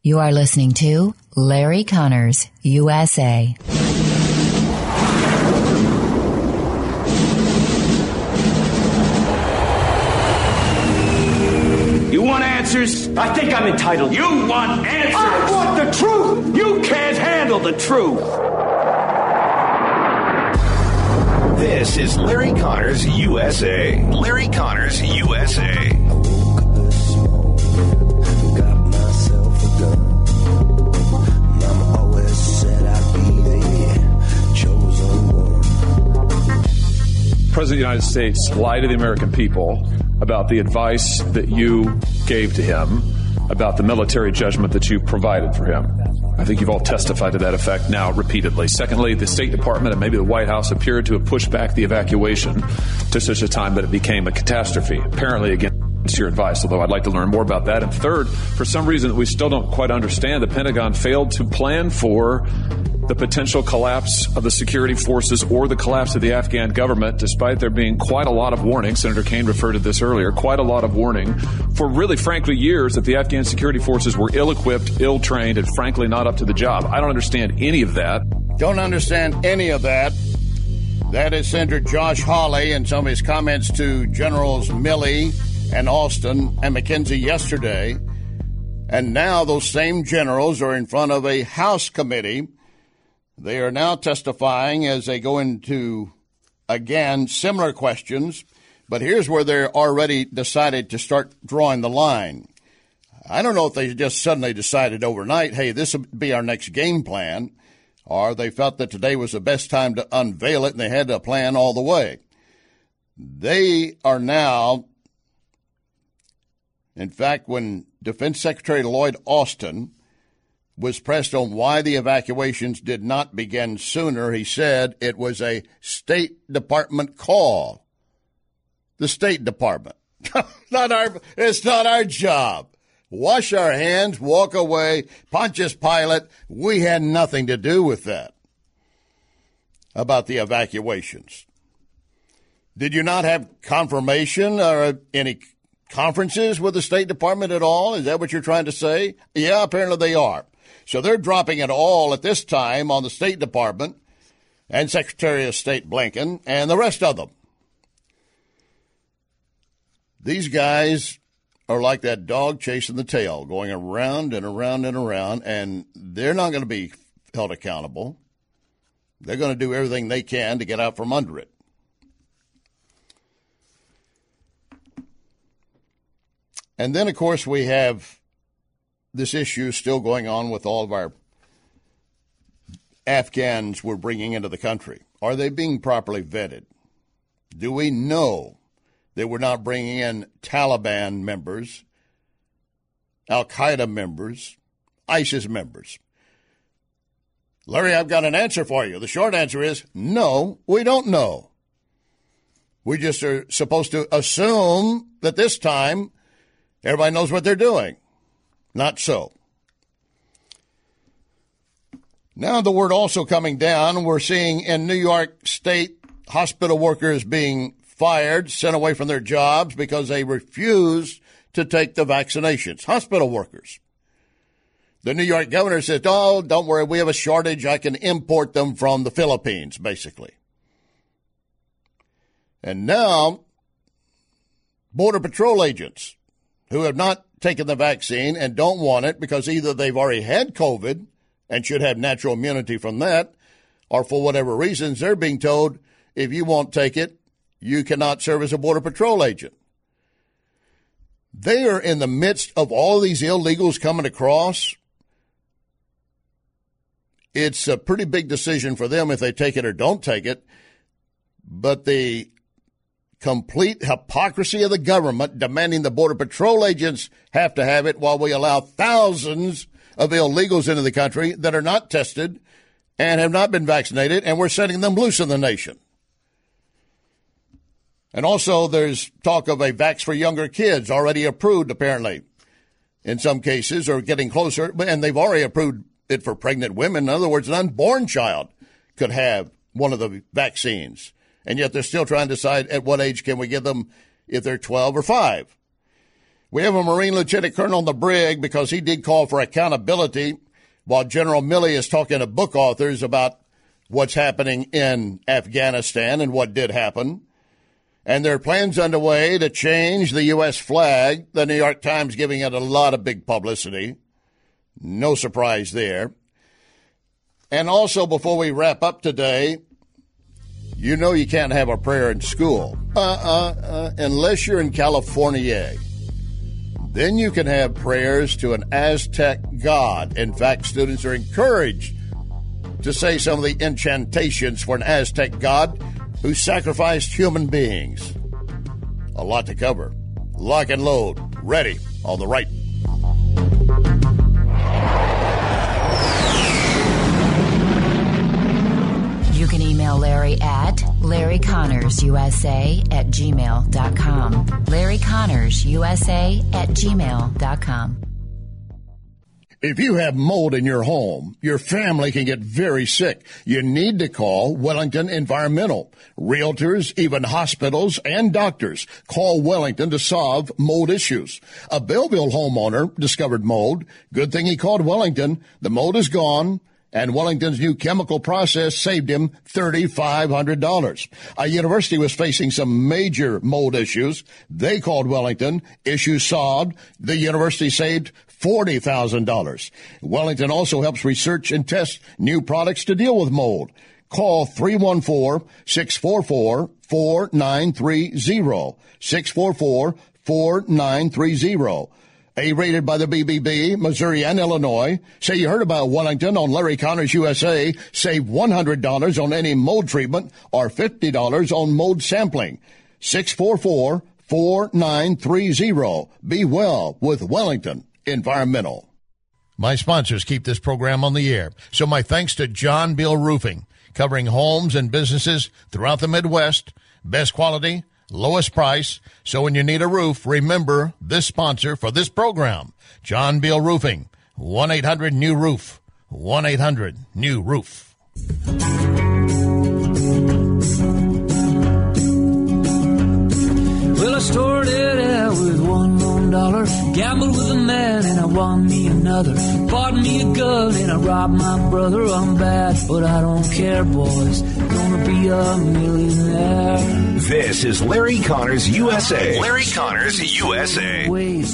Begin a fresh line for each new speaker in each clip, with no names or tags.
You are listening to Larry Connors, USA.
You want answers? I think I'm entitled. You want answers? I want the truth. You can't handle the truth.
This is Larry Connors, USA. Larry Connors, USA.
President of the United States lied to the American people about the advice that you gave to him, about the military judgment that you provided for him. I think you've all testified to that effect now repeatedly. Secondly, the State Department and maybe the White House appeared to have pushed back the evacuation to such a time that it became a catastrophe, apparently against your advice, although I'd like to learn more about that. And third, for some reason that we still don't quite understand, the Pentagon failed to plan for the potential collapse of the security forces or the collapse of the Afghan government, despite there being quite a lot of warning. Senator Kaine referred to this earlier, quite a lot of warning for really, frankly, years that the Afghan security forces were ill-equipped, ill-trained, and frankly not up to the job. I don't understand any of that.
Don't understand any of that. That is Senator Josh Hawley and some of his comments to Generals Milley and Austin and McKenzie yesterday. And now those same generals are in front of a House committee. They are now testifying as they go into, again, similar questions. But here's where they're already decided to start drawing the line. I don't know if they just suddenly decided overnight, hey, this will be our next game plan, or they felt that today was the best time to unveil it and they had to plan all the way. They are now, in fact, when Defense Secretary Lloyd Austin was pressed on why the evacuations did not begin sooner, he said it was a State Department call. The State Department. It's not our job. Wash our hands, walk away, Pontius Pilate. We had nothing to do with that about the evacuations. Did you not have confirmation or any conferences with the State Department at all? Is that what you're trying to say? Yeah, apparently they are. So they're dropping it all at this time on the State Department and Secretary of State Blinken and the rest of them. These guys are like that dog chasing the tail, going around and around and around, and they're not going to be held accountable. They're going to do everything they can to get out from under it. And then, of course, we have this issue still going on with all of our Afghans we're bringing into the country. Are they being properly vetted? Do we know that we're not bringing in Taliban members, Al-Qaeda members, ISIS members? Larry, I've got an answer for you. The short answer is no, we don't know. We just are supposed to assume that this time everybody knows what they're doing. Not so. Now the word also coming down, we're seeing in New York State hospital workers being fired, sent away from their jobs because they refused to take the vaccinations. Hospital workers. The New York governor says, oh, don't worry, we have a shortage. I can import them from the Philippines, basically. And now, Border Patrol agents who have not taken the vaccine and don't want it because either they've already had COVID and should have natural immunity from that, or for whatever reasons, they're being told, if you won't take it, you cannot serve as a Border Patrol agent. They are in the midst of all these illegals coming across. It's a pretty big decision for them if they take it or don't take it, but the complete hypocrisy of the government demanding the Border Patrol agents have to have it while we allow thousands of illegals into the country that are not tested and have not been vaccinated, and we're setting them loose in the nation. And also there's talk of a vax for younger kids already approved, apparently, in some cases, or getting closer, and they've already approved it for pregnant women. In other words, an unborn child could have one of the vaccines. And yet they're still trying to decide at what age can we give them if they're 12 or 5. We have a Marine Lieutenant Colonel on the brig because he did call for accountability while General Milley is talking to book authors about what's happening in Afghanistan and what did happen. And there are plans underway to change the U.S. flag, the New York Times giving it a lot of big publicity. No surprise there. And also, before we wrap up today, you know you can't have a prayer in school. Unless you're in California. Then you can have prayers to an Aztec god. In fact, students are encouraged to say some of the incantations for an Aztec god who sacrificed human beings. A lot to cover. Lock and load. Ready on the right.
You can email Larry at LarryConnorsUSA@gmail.com. LarryConnorsUSA@gmail.com.
If you have mold in your home, your family can get very sick. You need to call Wellington Environmental. Realtors, even hospitals, and doctors call Wellington to solve mold issues. A Belleville homeowner discovered mold. Good thing he called Wellington. The mold is gone, and Wellington's new chemical process saved him $3,500. A university was facing some major mold issues. They called Wellington. Issues solved. The university saved $40,000. Wellington also helps research and test new products to deal with mold. Call 314-644-4930. 644-4930. A-rated by the BBB, Missouri, and Illinois. Say you heard about Wellington on Larry Connors USA. Save $100 on any mold treatment or $50 on mold sampling. 644-4930. Be well with Wellington Environmental. My sponsors keep this program on the air, so my thanks to John Bill Roofing, covering homes and businesses throughout the Midwest. Best quality, lowest price. So when you need a roof, remember this sponsor for this program, John Bill Roofing, 1-800-NEW-ROOF, 1-800-NEW-ROOF.
Well, I started out with $1 dollar, gambled with a man and I won me another, bought me a gun and I robbed my brother. I'm bad, but I don't care, boys, gonna be a millionaire.
This is Larry Connors USA. Larry Connors USA.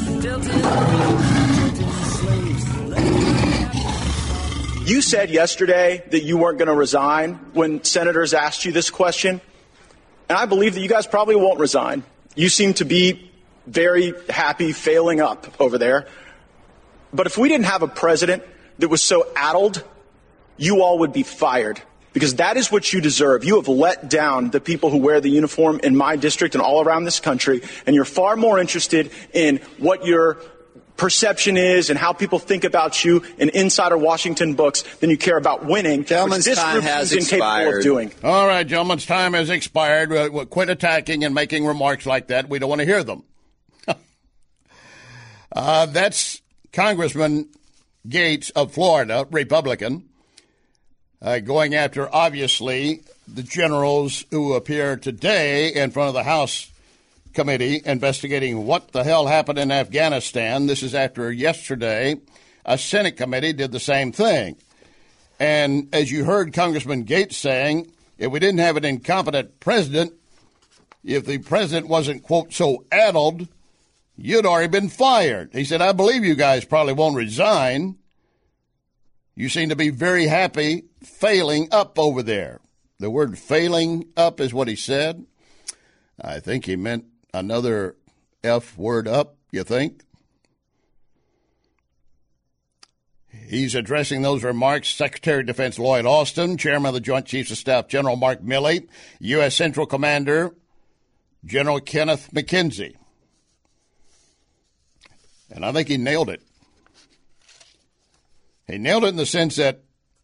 You said yesterday that you weren't going to resign when senators asked you this question, and I believe that you guys probably won't resign. You seem to be very happy failing up over there. But if we didn't have a president that was so addled, you all would be fired, because that is what you deserve. You have let down the people who wear the uniform in my district and all around this country, and you're far more interested in what your perception is and how people think about you in Insider Washington books than you care about winning,
Gentleman's
which this
time
group
has
is incapable
expired.
of doing.
All right, gentlemen's time has expired. We'll quit attacking and making remarks like that. We don't want to hear them. That's Congressman Gates of Florida, Republican, going after, obviously, the generals who appear today in front of the House Committee investigating what the hell happened in Afghanistan. This is after yesterday a Senate committee did the same thing. And as you heard Congressman Gates saying, if we didn't have an incompetent president, if the president wasn't, quote, so addled, you'd already been fired. He said, I believe you guys probably won't resign. You seem to be very happy failing up over there. The word failing up is what he said. I think he meant another F word up, you think? He's addressing those remarks. Secretary of Defense Lloyd Austin, Chairman of the Joint Chiefs of Staff General Mark Milley, U.S. Central Commander General Kenneth McKenzie. And I think he nailed it. He nailed it in the sense that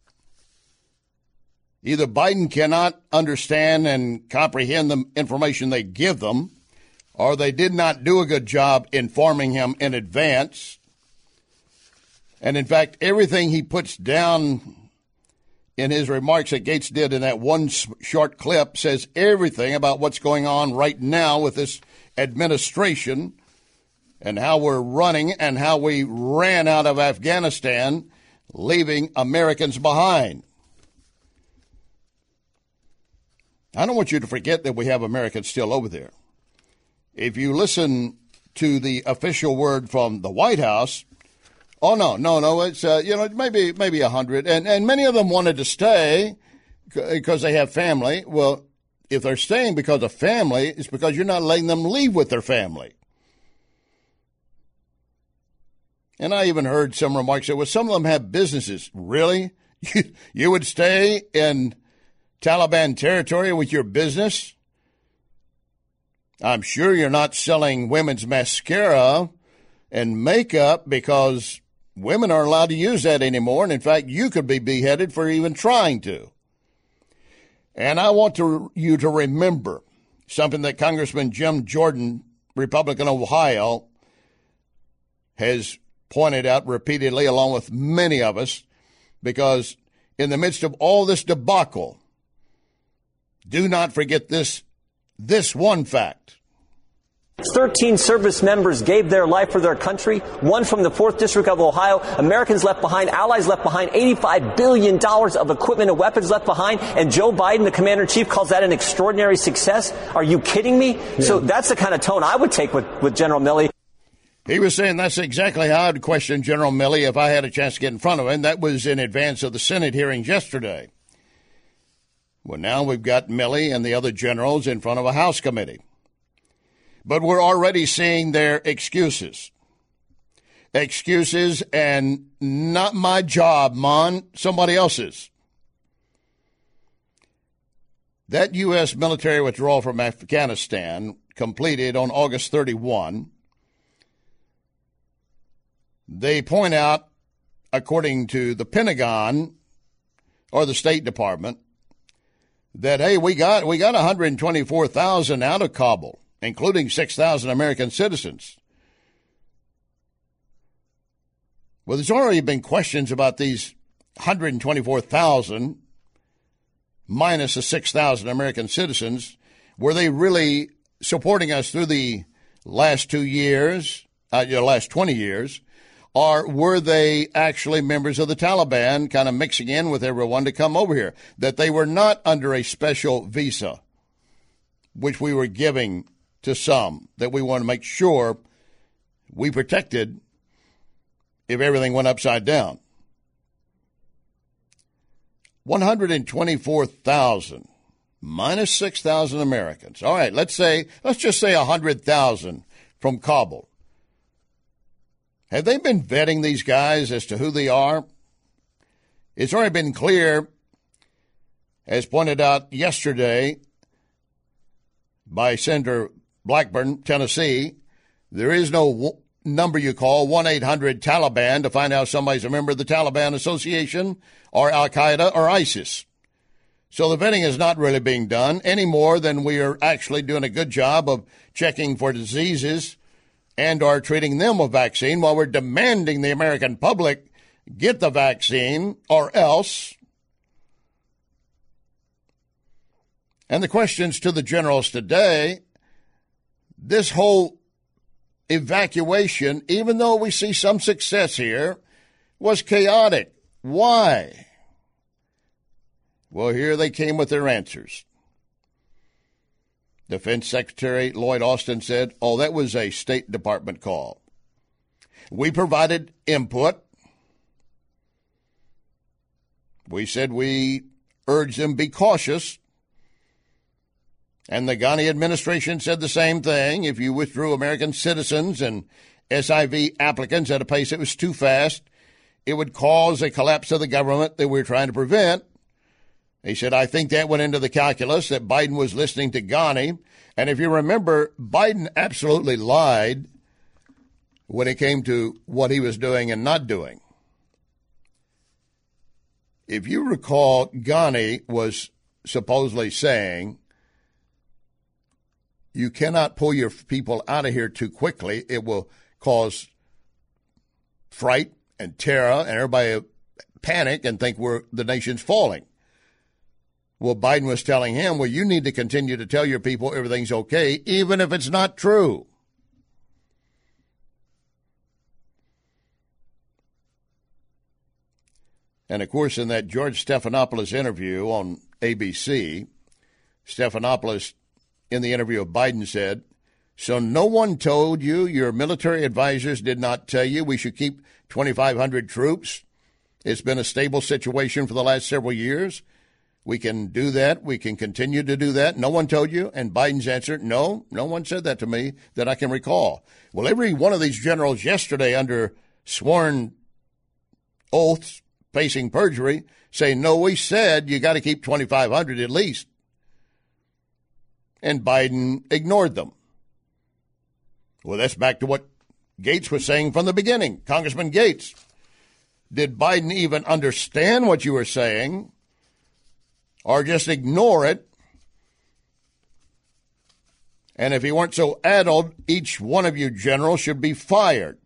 either Biden cannot understand and comprehend the information they give them, or they did not do a good job informing him in advance. And in fact, everything he puts down in his remarks that Gates did in that one short clip says everything about what's going on right now with this administration and how we're running and how we ran out of Afghanistan, leaving Americans behind. I don't want you to forget that we have Americans still over there. If you listen to the official word from the White House, no, it's, maybe 100. And many of them wanted to stay because they have family. Well, if they're staying because of family, it's because you're not letting them leave with their family. And I even heard some remarks that, well, some of them have businesses. Really? You would stay in Taliban territory with your business? I'm sure you're not selling women's mascara and makeup because women aren't allowed to use that anymore. And in fact, you could be beheaded for even trying to. And I want you to remember something that Congressman Jim Jordan, Republican of Ohio, has pointed out repeatedly, along with many of us, because in the midst of all this debacle, do not forget this one fact.
13 service members gave their life for their country, one from the 4th District of Ohio. Americans left behind, allies left behind, $85 billion of equipment and weapons left behind, and Joe Biden, the commander-in-chief, calls that an extraordinary success? Are you kidding me? Yeah. So that's the kind of tone I would take with General Milley.
He was saying that's exactly how I'd question General Milley if I had a chance to get in front of him. That was in advance of the Senate hearings yesterday. Well, now we've got Milley and the other generals in front of a House committee. But we're already seeing their excuses. Excuses, and not my job, Mon, somebody else's. That U.S. military withdrawal from Afghanistan completed on August 31. They point out, according to the Pentagon or the State Department, that, hey, we got 124,000 out of Kabul, including 6,000 American citizens. Well, there's already been questions about these 124,000 minus the 6,000 American citizens. Were they really supporting us through the last 2 years, last 20 years? Or were they actually members of the Taliban kind of mixing in with everyone to come over here? That they were not under a special visa, which we were giving to some, that we want to make sure we protected if everything went upside down. 124,000 minus 6,000 Americans. All right, let's just say 100,000 from Kabul. Have they been vetting these guys as to who they are? It's already been clear, as pointed out yesterday by Senator Blackburn, Tennessee, there is no number you call 1-800-TALIBAN to find out if somebody's a member of the Taliban Association or Al-Qaeda or ISIS. So the vetting is not really being done any more than we are actually doing a good job of checking for diseases and are treating them with vaccine while we're demanding the American public get the vaccine or else. And the questions to the generals today, this whole evacuation, even though we see some success here, was chaotic. Why? Well, here they came with their answers. Defense Secretary Lloyd Austin said, that was a State Department call. We provided input. We said we urged them be cautious. And the Ghani administration said the same thing. If you withdrew American citizens and SIV applicants at a pace that was too fast, it would cause a collapse of the government that we're trying to prevent. He said, I think that went into the calculus that Biden was listening to Ghani. And if you remember, Biden absolutely lied when it came to what he was doing and not doing. If you recall, Ghani was supposedly saying, you cannot pull your people out of here too quickly. It will cause fright and terror and everybody panic and think the nation's falling. Well, Biden was telling him, well, you need to continue to tell your people everything's okay, even if it's not true. And, of course, in that George Stephanopoulos interview on ABC, Stephanopoulos, in the interview of Biden, said, "So no one told you, your military advisors did not tell you we should keep 2,500 troops? It's been a stable situation for the last several years. We can do that. We can continue to do that. No one told you?" And Biden's answer, no one said that to me that I can recall. Well, every one of these generals yesterday under sworn oaths facing perjury say, no, we said you got to keep 2,500 at least. And Biden ignored them. Well, that's back to what Gates was saying from the beginning. Congressman Gates, did Biden even understand what you were saying or just ignore it? And if he weren't so addled, each one of you generals should be fired.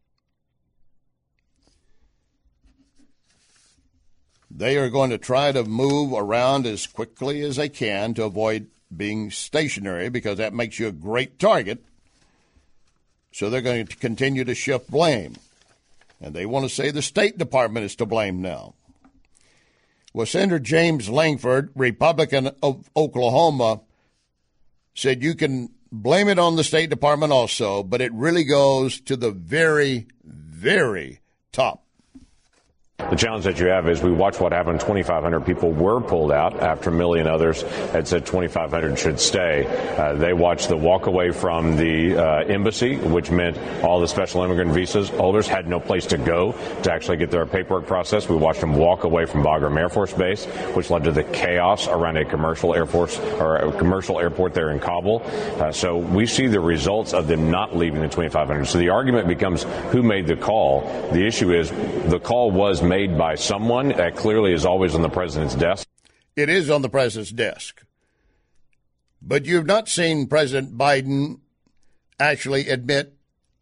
They are going to try to move around as quickly as they can to avoid being stationary because that makes you a great target. So they're going to continue to shift blame. And they want to say the State Department is to blame now. Well, Senator James Lankford, Republican of Oklahoma, said you can blame it on the State Department also, but it really goes to the very, very top.
The challenge that you have is we watch what happened. 2,500 people were pulled out after Milley and others had said 2,500 should stay. They watched the walk away from the embassy, which meant all the special immigrant visas holders had no place to go to actually get their paperwork processed. We watched them walk away from Bagram Air Force Base, which led to the chaos around a commercial airport there in Kabul. So we see the results of them not leaving the 2,500. So the argument becomes who made the call. The issue is the call was made by someone that clearly is always on the president's desk.
It is on the president's desk. But you've not seen President Biden actually admit,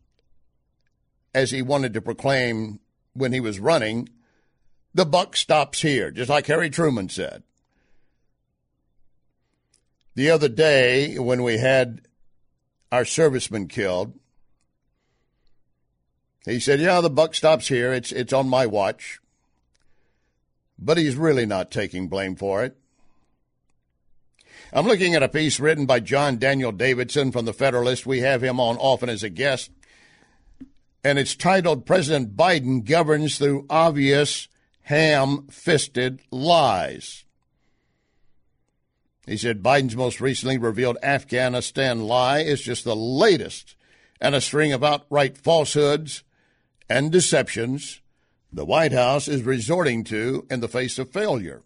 as he wanted to proclaim when he was running, the buck stops here, just like Harry Truman said. The other day, when we had our servicemen killed, he said, yeah, the buck stops here. It's on my watch. But he's really not taking blame for it. I'm looking at a piece written by John Daniel Davidson from The Federalist. We have him on often as a guest. And it's titled, President Biden Governs Through Obvious Ham-Fisted Lies. He said Biden's most recently revealed Afghanistan lie is just the latest in a string of outright falsehoods and deceptions the White House is resorting to in the face of failure.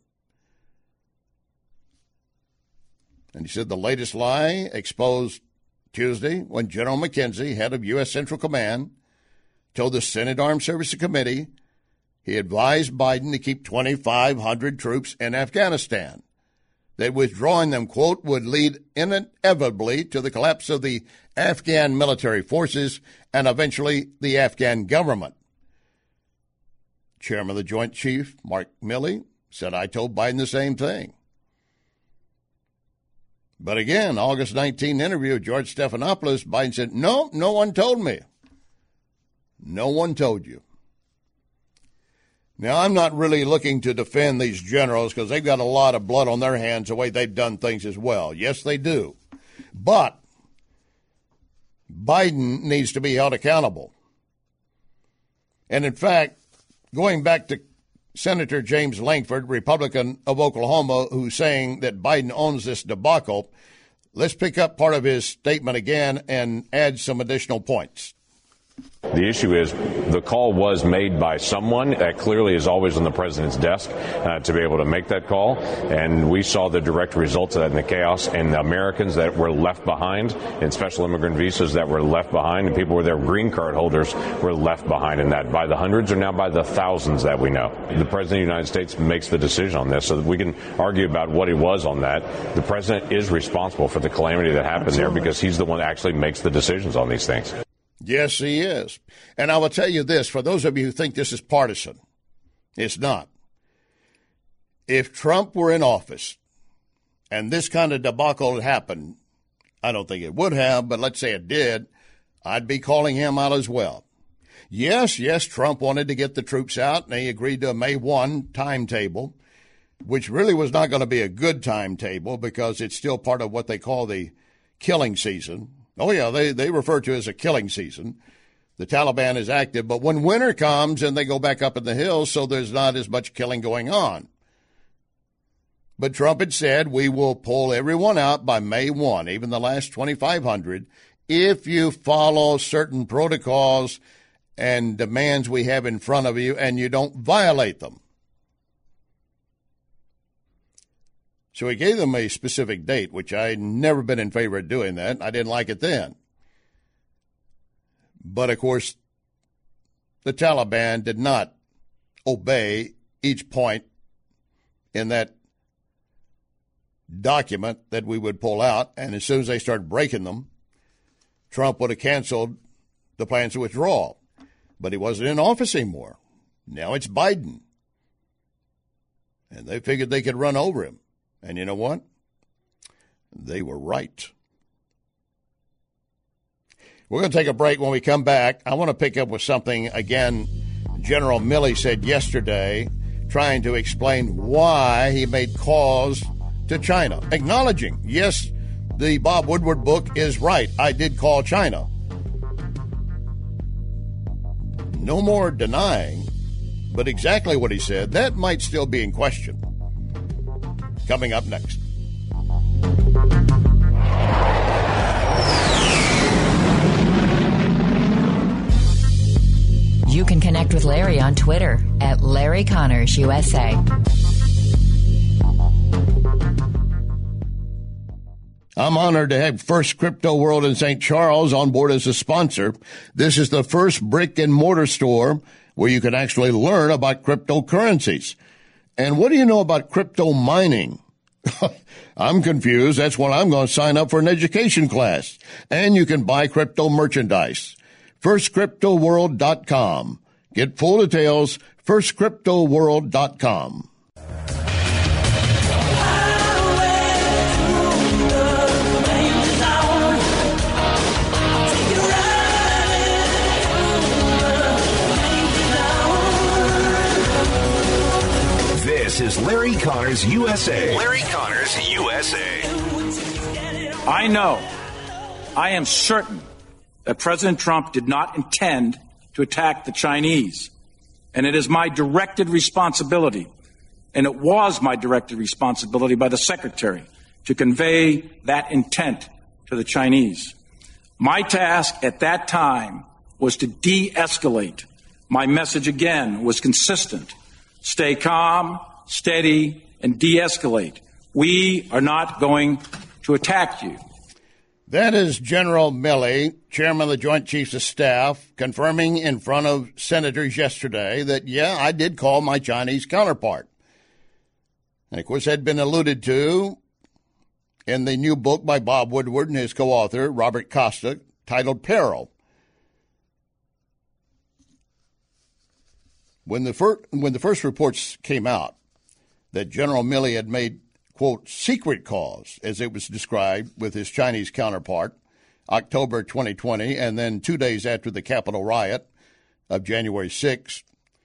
And he said the latest lie exposed Tuesday when General McKenzie, head of U.S. Central Command, told the Senate Armed Services Committee he advised Biden to keep 2,500 troops in Afghanistan, that withdrawing them, quote, would lead inevitably to the collapse of the Afghan military forces and eventually the Afghan government. Chairman of the Joint Chiefs, Mark Milley, said, I told Biden the same thing. But again, August 19 interview with George Stephanopoulos, Biden said, no one told me. No one told you. Now, I'm not really looking to defend these generals because they've got a lot of blood on their hands the way they've done things as well. Yes, they do. But Biden needs to be held accountable. And in fact, going back to Senator James Lankford, Republican of Oklahoma, who's saying that Biden owns this debacle, let's pick up part of his statement again and add some additional points.
The issue is the call was made by someone that clearly is always on the president's desk to be able to make that call. And we saw the direct results of that in the chaos, and the Americans that were left behind and special immigrant visas that were left behind, and people with their green card holders were left behind in that by the hundreds or now by the thousands that we know. The president of the United States makes the decision on this, so that we can argue about what he was on that. The president is responsible for the calamity that happened there because he's the one that actually makes the decisions on these things.
Yes, he is. And I will tell you this, for those of you who think this is partisan, it's not. If Trump were in office and this kind of debacle had happened, I don't think it would have, but let's say it did, I'd be calling him out as well. Yes, Trump wanted to get the troops out, and he agreed to a May 1 timetable, which really was not going to be a good timetable because it's still part of what they call the killing season. Oh, yeah, they refer to it as a killing season. The Taliban is active, but when winter comes and they go back up in the hills, so there's not as much killing going on. But Trump had said, we will pull everyone out by May 1, even the last 2,500, if you follow certain protocols and demands we have in front of you and you don't violate them. So he gave them a specific date, which I'd never been in favor of doing that. I didn't like it then. But, of course, the Taliban did not obey each point in that document that we would pull out. And as soon as they started breaking them, Trump would have canceled the plans to withdraw. But he wasn't in office anymore. Now it's Biden. And they figured they could run over him. And you know what? They were right. We're going to take a break. When we come back, I want to pick up with something, again, General Milley said yesterday, trying to explain why he made calls to China, acknowledging, yes, the Bob Woodward book is right. I did call China. No more denying, but exactly what he said, that might still be in question. Coming up next.
You can connect with Larry on Twitter at Larry Connors USA.
I'm honored to have First Crypto World in St. Charles on board as a sponsor. This is the first brick and mortar store where you can actually learn about cryptocurrencies. And what do you know about crypto mining? I'm confused. That's when I'm going to sign up for an education class. And you can buy crypto merchandise. FirstCryptoWorld.com. Get full details, FirstCryptoWorld.com.
This is Larry Connors USA. Larry Connors USA.
I know, I am certain that President Trump did not intend to attack the Chinese. And it is my directed responsibility, and it was my directed responsibility by the Secretary, to convey that intent to the Chinese. My task at that time was to de-escalate. My message, again, was consistent. Stay calm, steady, and de-escalate. We are not going to attack you.
That is General Milley, chairman of the Joint Chiefs of Staff, confirming in front of senators yesterday that, yeah, I did call my Chinese counterpart. And, of course, had been alluded to in the new book by Bob Woodward and his co-author, Robert Costa, titled Peril. When the first reports came out that General Milley had made, quote, secret calls, as it was described, with his Chinese counterpart, October 2020, and then 2 days after the Capitol riot of January 6th,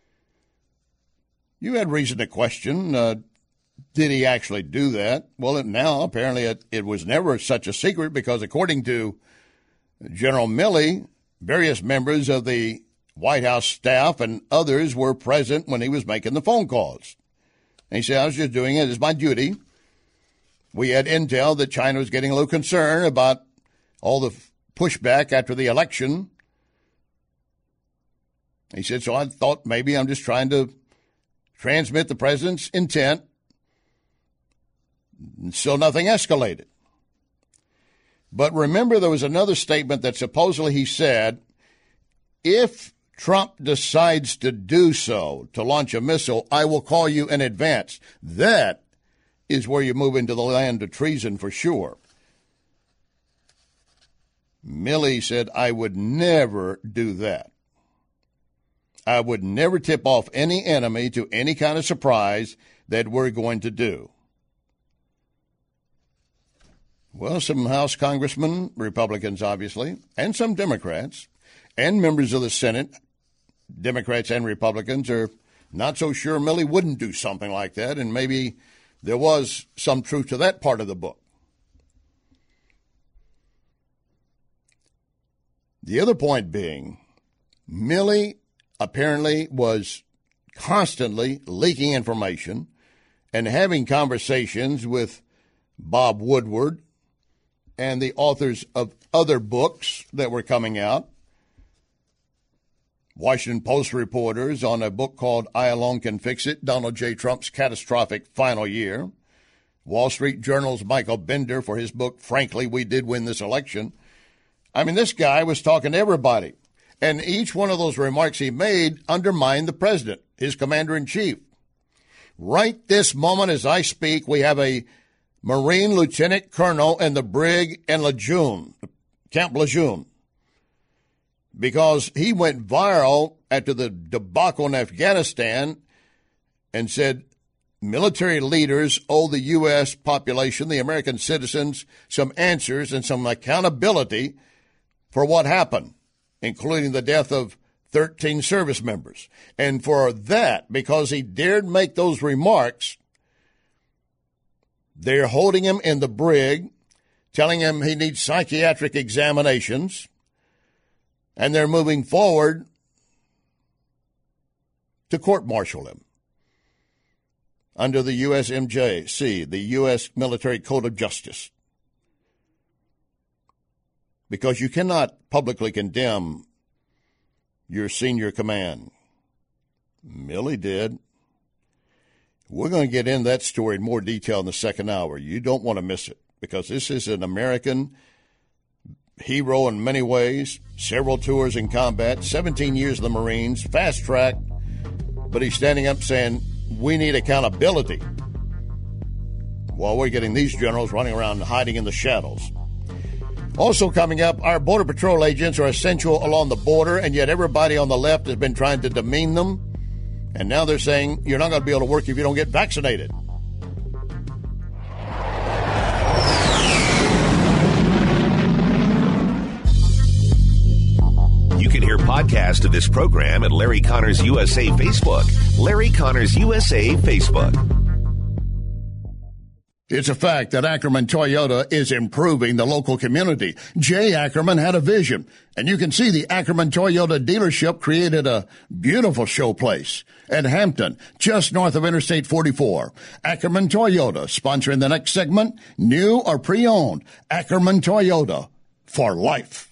you had reason to question, did he actually do that? Well, now apparently it was never such a secret because according to General Milley, various members of the White House staff and others were present when he was making the phone calls. And he said, I was just doing it as my duty. We had intel that China was getting a little concerned about all the pushback after the election. He said, so I thought maybe I'm just trying to transmit the president's intent. And still nothing escalated. But remember, there was another statement that supposedly he said, if Trump decides to do so, to launch a missile, I will call you in advance. That is where you move into the land of treason for sure. Milley said, I would never do that. I would never tip off any enemy to any kind of surprise that we're going to do. Well, some House congressmen, Republicans obviously, and some Democrats, and members of the Senate Democrats and Republicans are not so sure Milley wouldn't do something like that, and maybe there was some truth to that part of the book. The other point being, Milley apparently was constantly leaking information and having conversations with Bob Woodward and the authors of other books that were coming out. Washington Post reporters on a book called I Alone Can Fix It, Donald J. Trump's Catastrophic Final Year. Wall Street Journal's Michael Bender for his book, Frankly, We Did Win This Election. I mean, this guy was talking to everybody. And each one of those remarks he made undermined the president, his commander-in-chief. Right this moment as I speak, we have a Marine lieutenant colonel in the brig in Lejeune, Camp Lejeune, because he went viral after the debacle in Afghanistan and said military leaders owe the U.S. population, the American citizens, some answers and some accountability for what happened, including the death of 13 service members. And for that, because he dared make those remarks, they're holding him in the brig, telling him he needs psychiatric examinations, and they're moving forward to court-martial him under the USMJC, the U.S. Military Code of Justice. Because you cannot publicly condemn your senior command. Milley did. We're going to get into that story in more detail in the second hour. You don't want to miss it, because this is an American hero in many ways, several tours in combat, 17 years in the Marines, fast track, but he's standing up saying, we need accountability, while we're getting these generals running around hiding in the shadows. Also coming up, our Border Patrol agents are essential along the border, and yet everybody on the left has been trying to demean them. And now they're saying you're not going to be able to work if you don't get vaccinated.
You can hear podcasts of this program at Larry Connors USA Facebook. Larry Connors USA Facebook.
It's a fact that Ackerman Toyota is improving the local community. Jay Ackerman had a vision, and you can see the Ackerman Toyota dealership created a beautiful showplace at Hampton, just north of Interstate 44. Ackerman Toyota, sponsoring the next segment, new or pre-owned. Ackerman Toyota, for life.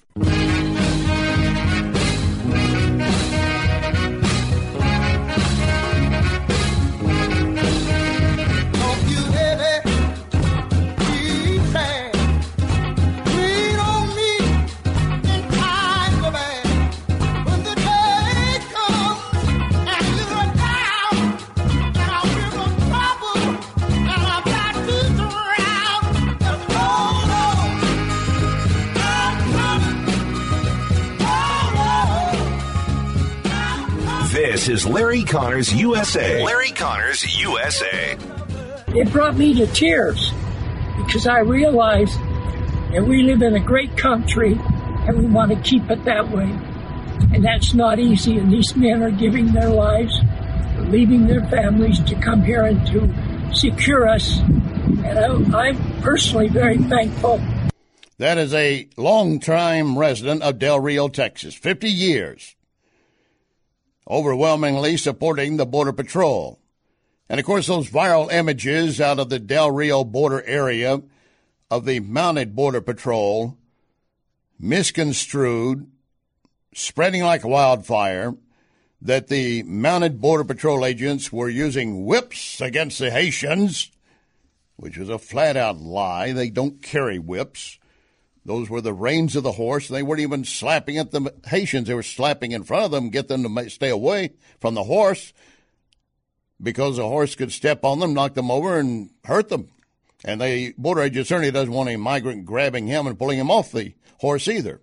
This is Larry Connors USA. Larry Connors USA.
It brought me to tears because I realized that we live in a great country and we want to keep it that way. And that's not easy. And these men are giving their lives, leaving their families to come here and to secure us. And I'm personally very thankful.
That is a long-time resident of Del Rio, Texas, 50 years. Overwhelmingly supporting the Border Patrol. And, of course, those viral images out of the Del Rio border area of the mounted Border Patrol, misconstrued, spreading like wildfire, that the mounted Border Patrol agents were using whips against the Haitians, which was a flat-out lie. They don't carry whips. Those were the reins of the horse. They weren't even slapping at the Haitians. They were slapping in front of them, get them to stay away from the horse, because the horse could step on them, knock them over, and hurt them. And the border agent certainly doesn't want a migrant grabbing him and pulling him off the horse either.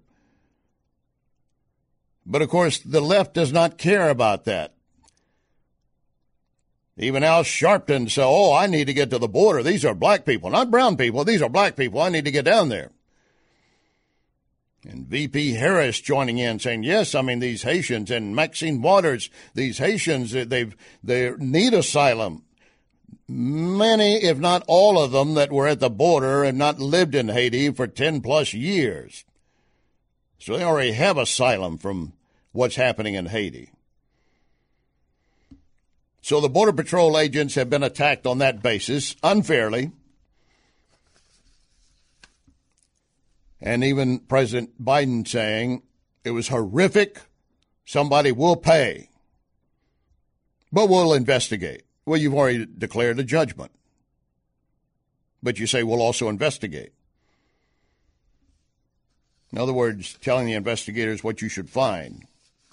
But, of course, the left does not care about that. Even Al Sharpton said, I need to get to the border. These are black people, not brown people. These are black people. I need to get down there. And VP Harris joining in saying, yes, I mean, these Haitians, and Maxine Waters, these Haitians, they need asylum. Many, if not all of them that were at the border have not lived in Haiti for 10 plus years. So they already have asylum from what's happening in Haiti. So the Border Patrol agents have been attacked on that basis unfairly. And even President Biden saying it was horrific. Somebody will pay. But we'll investigate. Well, you've already declared a judgment. But you say we'll also investigate. In other words, telling the investigators what you should find.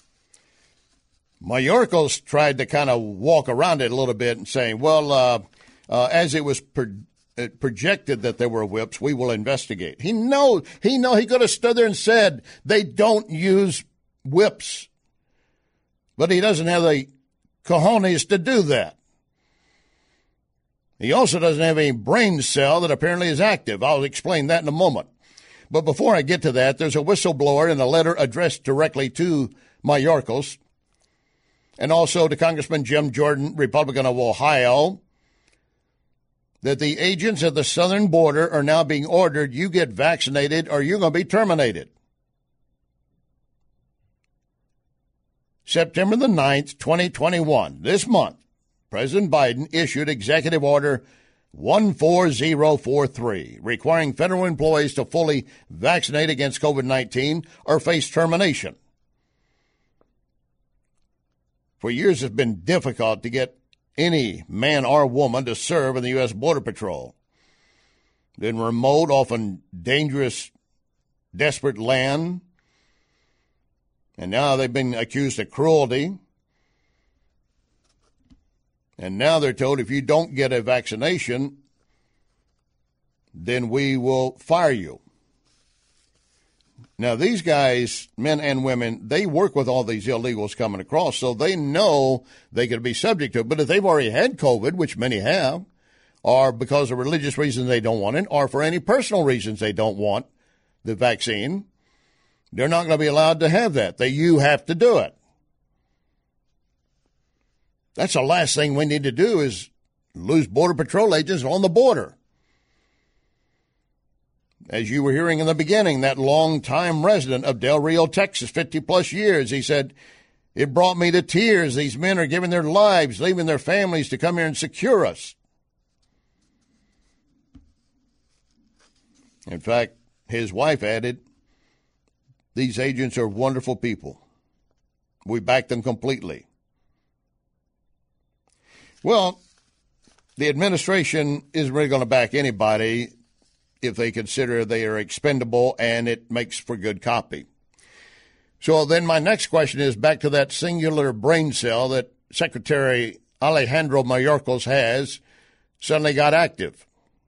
Mayorkas tried to kind of walk around it a little bit and saying, well, as it was projected that there were whips, we will investigate. He could have stood there and said they don't use whips. But he doesn't have the cojones to do that. He also doesn't have any brain cell that apparently is active. I'll explain that in a moment. But before I get to that, there's a whistleblower in a letter addressed directly to Mayorkas and also to Congressman Jim Jordan, Republican of Ohio, that the agents at the southern border are now being ordered, you get vaccinated or you're going to be terminated. September the 9th, 2021, this month, President Biden issued Executive Order 14043, requiring federal employees to fully vaccinate against COVID-19 or face termination. For years, it's been difficult to get any man or woman to serve in the U.S. Border Patrol. In remote, often dangerous, desperate land. And now they've been accused of cruelty. And now they're told if you don't get a vaccination, then we will fire you. Now, these guys, men and women, they work with all these illegals coming across, so they know they could be subject to it. But if they've already had COVID, which many have, or because of religious reasons they don't want it, or for any personal reasons they don't want the vaccine, they're not going to be allowed to have that. You have to do it. That's the last thing we need to do is lose Border Patrol agents on the border. As you were hearing in the beginning, that long-time resident of Del Rio, Texas, 50-plus years, he said, it brought me to tears. These men are giving their lives, leaving their families to come here and secure us. In fact, his wife added, these agents are wonderful people. We back them completely. Well, the administration isn't really going to back anybody if they consider they are expendable and it makes for good copy. So then my next question is back to that singular brain cell that Secretary Alejandro Mayorkas has suddenly got active.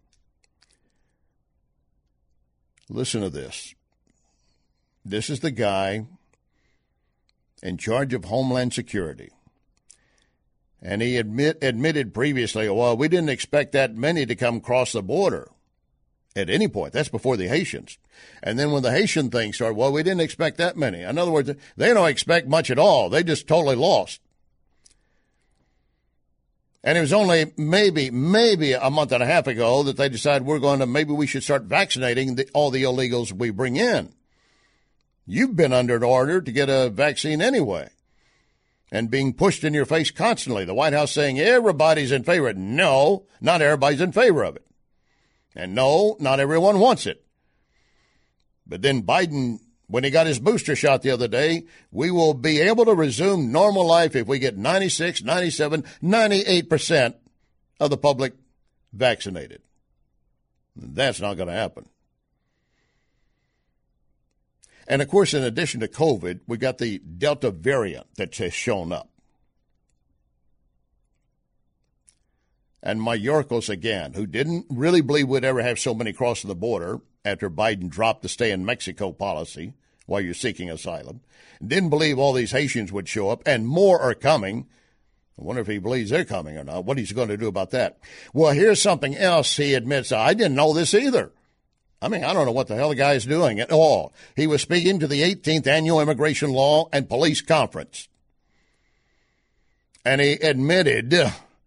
Listen to this. This is the guy in charge of Homeland Security. And he admitted previously, well, we didn't expect that many to come across the border at any point. That's before the Haitians. And then when the Haitian thing started, well, we didn't expect that many. In other words, they don't expect much at all. They just totally lost. And it was only maybe a month and a half ago that they decided maybe we should start vaccinating all the illegals we bring in. You've been under an order to get a vaccine anyway and being pushed in your face constantly. The White House saying everybody's in favor of it. No, not everybody's in favor of it. And no, not everyone wants it. But then Biden, when he got his booster shot the other day, we will be able to resume normal life if we get 96, 97, 98% of the public vaccinated. That's not going to happen. And, of course, in addition to COVID, we got the Delta variant that has shown up. And Mayorkas, again, who didn't really believe we'd ever have so many crossing the border after Biden dropped the stay in Mexico policy while you're seeking asylum, didn't believe all these Haitians would show up, and more are coming. I wonder if he believes they're coming or not, what he's going to do about that. Well, here's something else he admits. I didn't know this either. I mean, I don't know what the hell the guy's doing at all. He was speaking to the 18th Annual Immigration Law and Police Conference. And he admitted,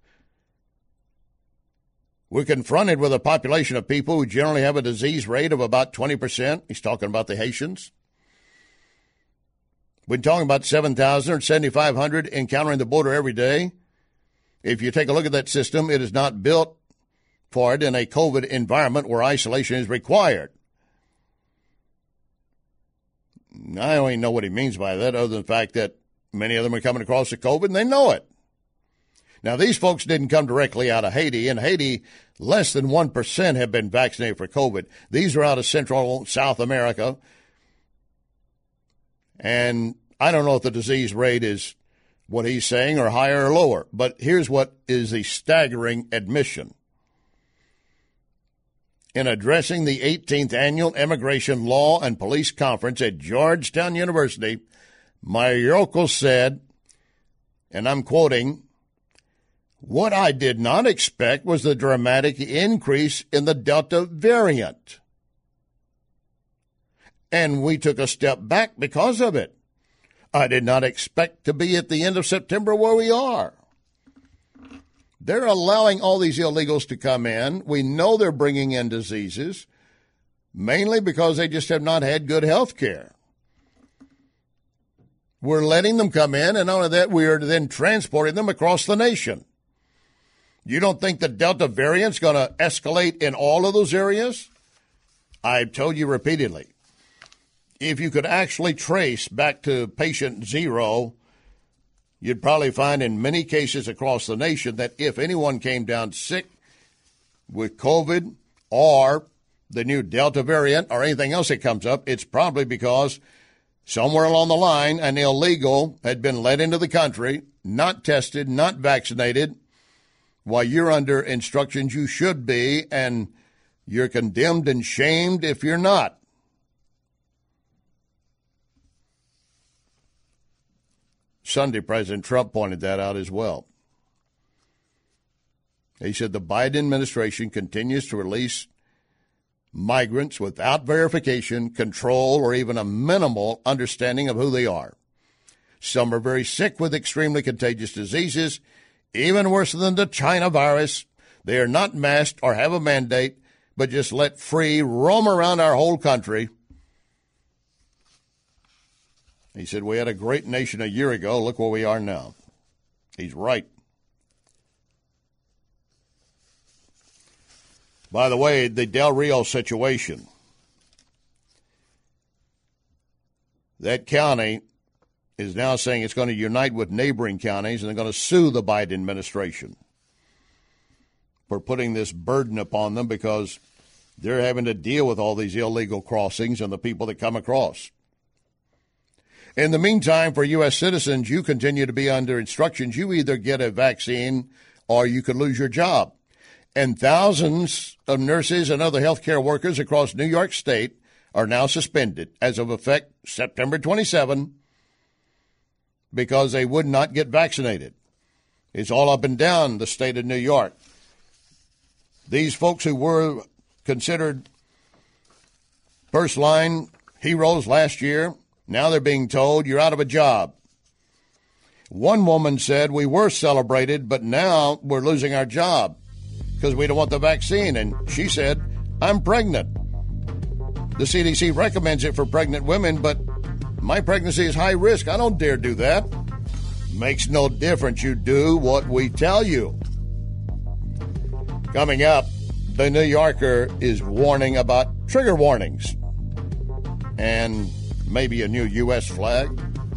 we're confronted with a population of people who generally have a disease rate of about 20%. He's talking about the Haitians. We're talking about 7,000 or 7,500 encountering the border every day. If you take a look at that system, it is not built for it in a COVID environment where isolation is required. I don't even know what he means by that, other than the fact that many of them are coming across the COVID and they know it. Now, these folks didn't come directly out of Haiti. In Haiti, less than 1% have been vaccinated for COVID. These are out of Central South America. And I don't know if the disease rate is what he's saying or higher or lower. But here's what is the staggering admission. In addressing the 18th Annual Immigration Law and Police Conference at Georgetown University, Mayorkas said, and I'm quoting, "What I did not expect was the dramatic increase in the Delta variant. And we took a step back because of it. I did not expect to be at the end of September where we are." They're allowing all these illegals to come in. We know they're bringing in diseases, mainly because they just have not had good health care. We're letting them come in, and not only that, we are then transporting them across the nation. You don't think the Delta variant's going to escalate in all of those areas? I've told you repeatedly, if you could actually trace back to patient zero, you'd probably find in many cases across the nation that if anyone came down sick with COVID or the new Delta variant or anything else that comes up, it's probably because somewhere along the line an illegal had been let into the country, not tested, not vaccinated, while you're under instructions you should be, and you're condemned and shamed if you're not. Sunday, President Trump pointed that out as well. He said the Biden administration continues to release migrants without verification, control, or even a minimal understanding of who they are. Some are very sick with extremely contagious diseases, even worse than the China virus. They are not masked or have a mandate, but just let free roam around our whole country. He said, we had a great nation a year ago. Look where we are now. He's right. By the way, the Del Rio situation, that county is now saying it's going to unite with neighboring counties, and they're going to sue the Biden administration for putting this burden upon them because they're having to deal with all these illegal crossings and the people that come across. In the meantime, for U.S. citizens, you continue to be under instructions. You either get a vaccine or you could lose your job. And thousands of nurses and other healthcare workers across New York State are now suspended as of effect September 27 because they would not get vaccinated. It's all up and down the state of New York. These folks who were considered first-line heroes last year, now they're being told you're out of a job. One woman said, we were celebrated, but now we're losing our job because we don't want the vaccine. And she said, I'm pregnant. The CDC recommends it for pregnant women, but my pregnancy is high risk. I don't dare do that. Makes no difference. You do what we tell you. Coming up, the New Yorker is warning about trigger warnings and maybe a new U.S. flag.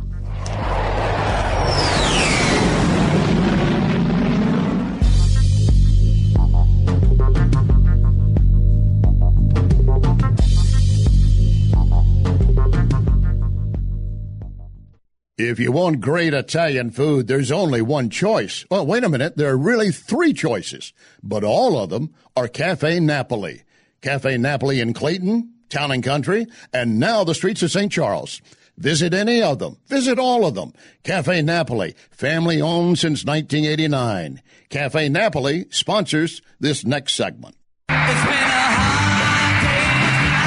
If you want great Italian food, there's only one choice. Well, wait a minute. There are really three choices, but all of them are Cafe Napoli. Cafe Napoli in Clayton, Town and Country, and now the streets of St. Charles. Visit any of them. Visit all of them. Cafe Napoli, family owned since 1989. Cafe Napoli sponsors this next segment.
It's been a hard day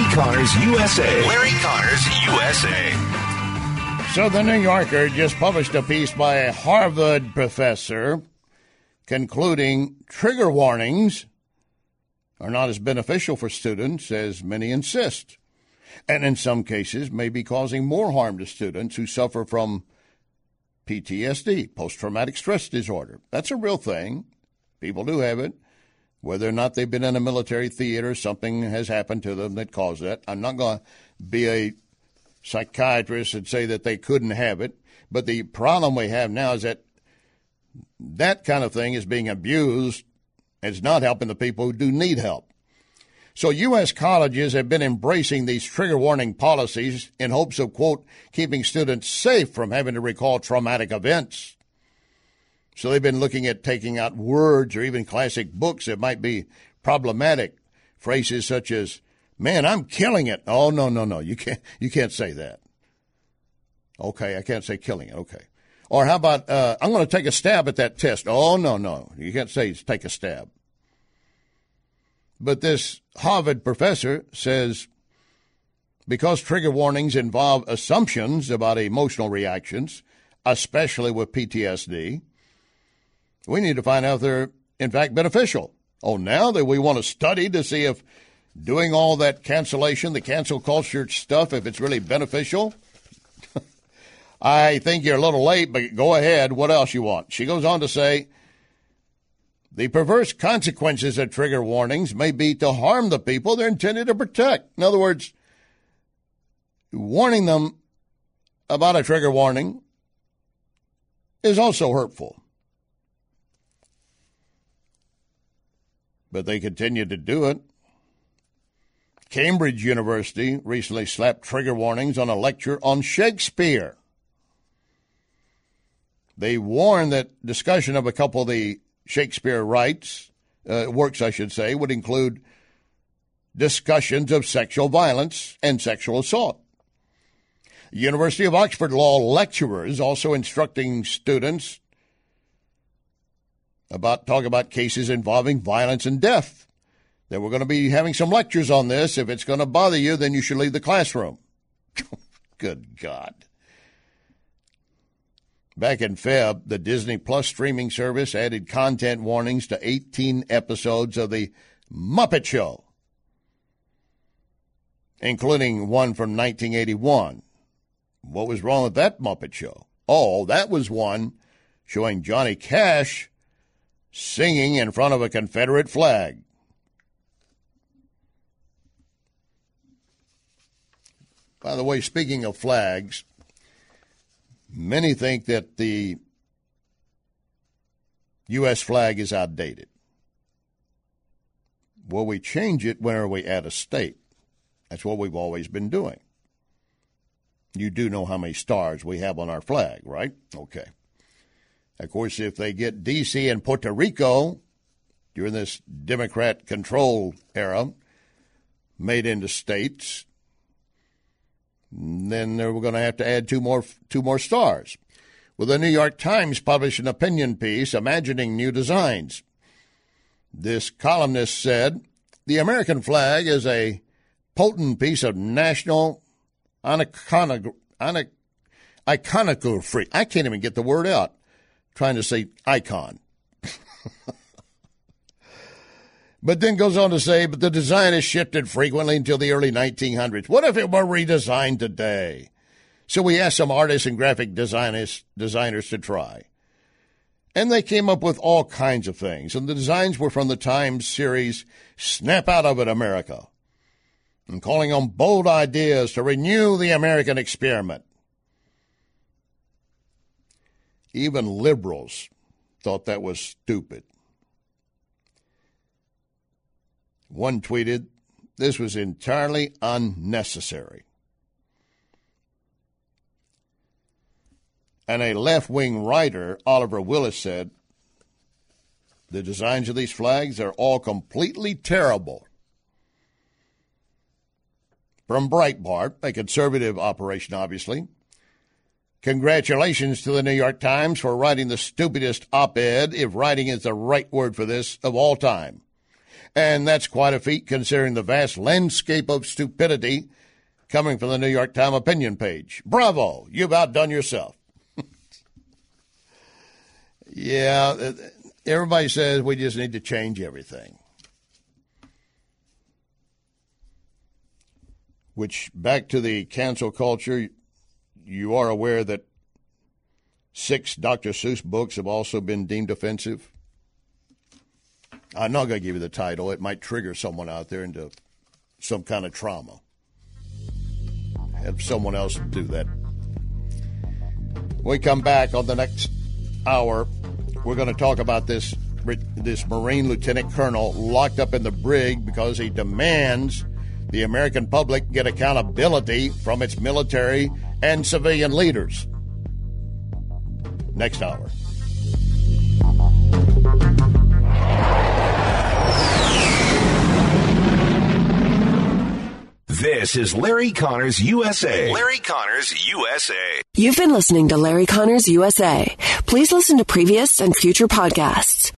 Larry Connors, USA. Larry Connors, USA.
So the New Yorker just published a piece by a Harvard professor concluding trigger warnings are not as beneficial for students as many insist, and in some cases may be causing more harm to students who suffer from PTSD, post-traumatic stress disorder. That's a real thing. People do have it. Whether or not they've been in a military theater, something has happened to them that caused that. I'm not going to be a psychiatrist and say that they couldn't have it, but the problem we have now is that that kind of thing is being abused. It's not helping the people who do need help. So U.S. colleges have been embracing these trigger warning policies in hopes of, quote, keeping students safe from having to recall traumatic events. So they've been looking at taking out words or even classic books that might be problematic. Phrases such as, man, I'm killing it. Oh, no. You can't say that. Okay, I can't say killing it. Okay. Or how about, I'm going to take a stab at that test. Oh, no. You can't say take a stab. But this Harvard professor says because trigger warnings involve assumptions about emotional reactions, especially with PTSD, we need to find out if they're, in fact, beneficial. Oh, now that we want to study to see if doing all that cancellation, the cancel culture stuff, if it's really beneficial? I think you're a little late, but go ahead. What else you want? She goes on to say, the perverse consequences of trigger warnings may be to harm the people they're intended to protect. In other words, warning them about a trigger warning is also hurtful. But they continue to do it. Cambridge University recently slapped trigger warnings on a lecture on Shakespeare. They warned that discussion of a couple of the Shakespeare works, would include discussions of sexual violence and sexual assault. University of Oxford law lecturers also instructing students talk about cases involving violence and death. That we're going to be having some lectures on this. If it's going to bother you, then you should leave the classroom. Good God. Back in Feb, the Disney Plus streaming service added content warnings to 18 episodes of The Muppet Show, including one from 1981. What was wrong with that Muppet Show? Oh, that was one showing Johnny Cash singing in front of a Confederate flag. By the way, speaking of flags, many think that the U.S. flag is outdated. Well, we change it whenever we add a state. That's what we've always been doing. You do know how many stars we have on our flag, right? Okay. Of course, if they get D.C. and Puerto Rico during this Democrat control era made into states, then we're going to have to add two more stars. Well, the New York Times published an opinion piece imagining new designs. This columnist said, the American flag is a potent piece of national iconography. I can't even get the word out. Trying to say icon. But then goes on to say, but the design has shifted frequently until the early 1900s. What if it were redesigned today? So we asked some artists and graphic designers to try. And they came up with all kinds of things. And the designs were from the Times series, Snap Out of It, America. And calling on bold ideas to renew the American experiment. Even liberals thought that was stupid. One tweeted, this was entirely unnecessary. And a left-wing writer, Oliver Willis, said, the designs of these flags are all completely terrible. From Breitbart, a conservative operation, obviously, congratulations to the New York Times for writing the stupidest op-ed, if writing is the right word for this, of all time. And that's quite a feat considering the vast landscape of stupidity coming from the New York Times opinion page. Bravo, you've outdone yourself. Yeah, everybody says we just need to change everything. Which, back to the cancel culture, you are aware that 6 Dr. Seuss books have also been deemed offensive? I'm not going to give you the title. It might trigger someone out there into some kind of trauma. Have someone else do that. When we come back on the next hour, we're going to talk about this Marine Lieutenant Colonel locked up in the brig because he demands the American public get accountability from its military and civilian leaders. Next hour.
This is Larry Connors USA. Larry Connors USA.
You've been listening to Larry Connors USA. Please listen to previous and future podcasts.